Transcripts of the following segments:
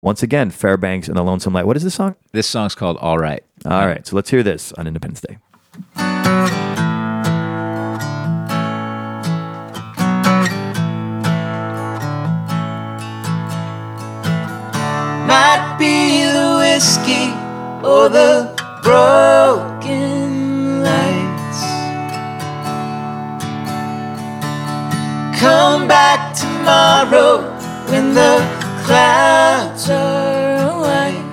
Once again, Fairbanks and the Lonesome Light. What is this song? This song's called All Right. All right, so let's hear this on Independence Day. Might be the whiskey or the broken lights. Come back tomorrow when the clouds are white.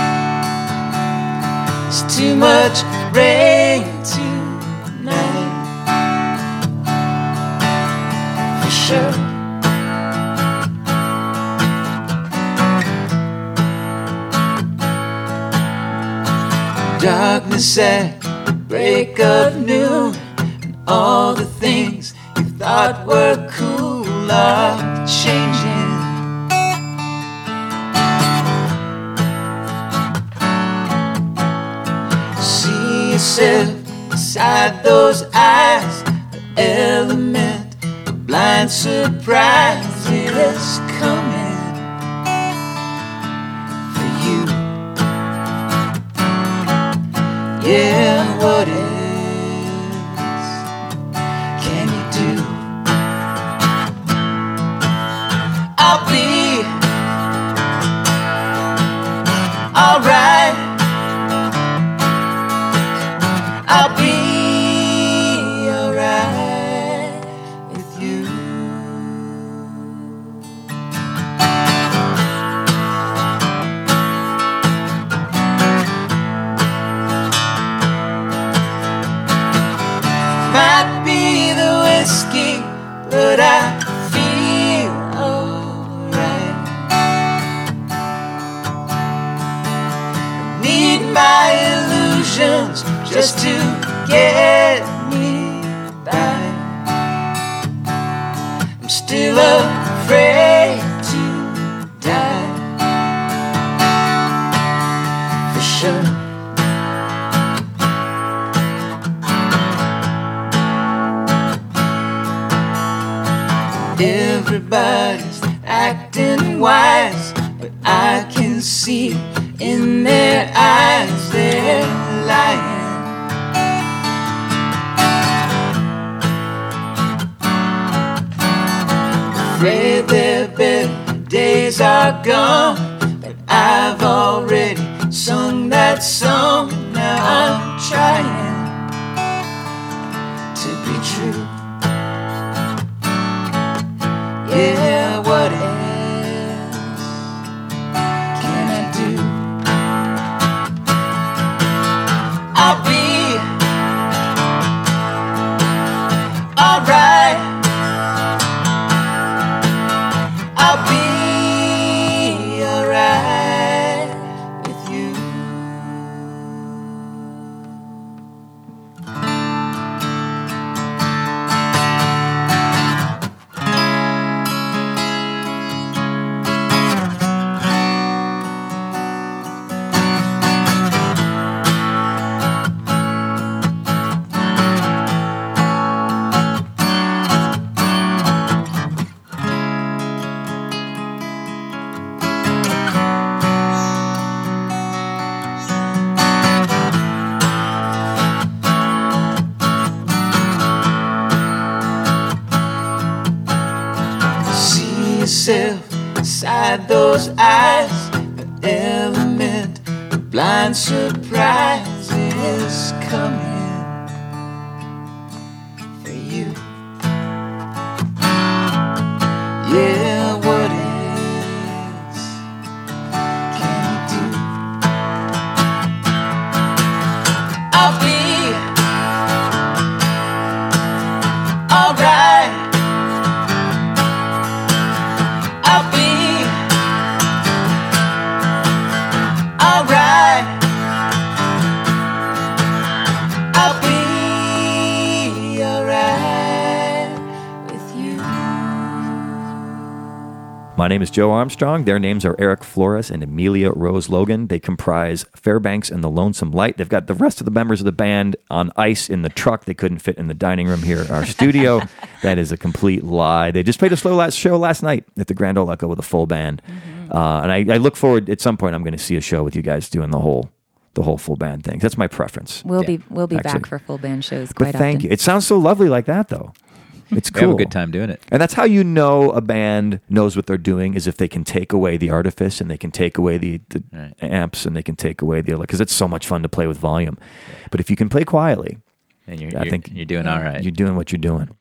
It's too much rain tonight, for sure. Darkness at the break of noon, and all the things you thought were cool are changing. See yourself inside those eyes, the element, the blind surprise is coming for you. Yeah, what else can you do? I'll be alright. I'll be alright with you. Might be the whiskey, but I feel alright. Need my illusions just to get me by. I'm still afraid to die, for sure. Everybody's acting wise, but I can see in their eyes they're lying. Afraid their better days are gone, but I've already sung that song. Now I'm trying to be true. Yeah, what else can I do? I'll be alright. I'll be alright with you. See yourself inside those eyes, the element, the blind surprise is coming for you. Yeah, what else can you do? I'll be alright. I'll be alright. My name is Joe Armstrong. Their names are Eric Flores and Amelia Rose Logan. They comprise Fairbanks and the Lonesome Light. They've got the rest of the members of the band on ice in the truck. They couldn't fit in the dining room here at our studio. That is a complete lie. They just played a show last night at the Grand Ole Echo with a full band. And I look forward, at some point, I'm going to see a show with you guys doing the whole full band thing. That's my preference. We'll be back for full band shows quite often. Thank you. It sounds so lovely like that, though. It's cool. We have a good time doing it. And that's how you know a band knows what they're doing, is if they can take away the artifice and they can take away the amps and they can take away the, because it's so much fun to play with volume. But if you can play quietly, and I think you're doing all right. You're doing what you're doing.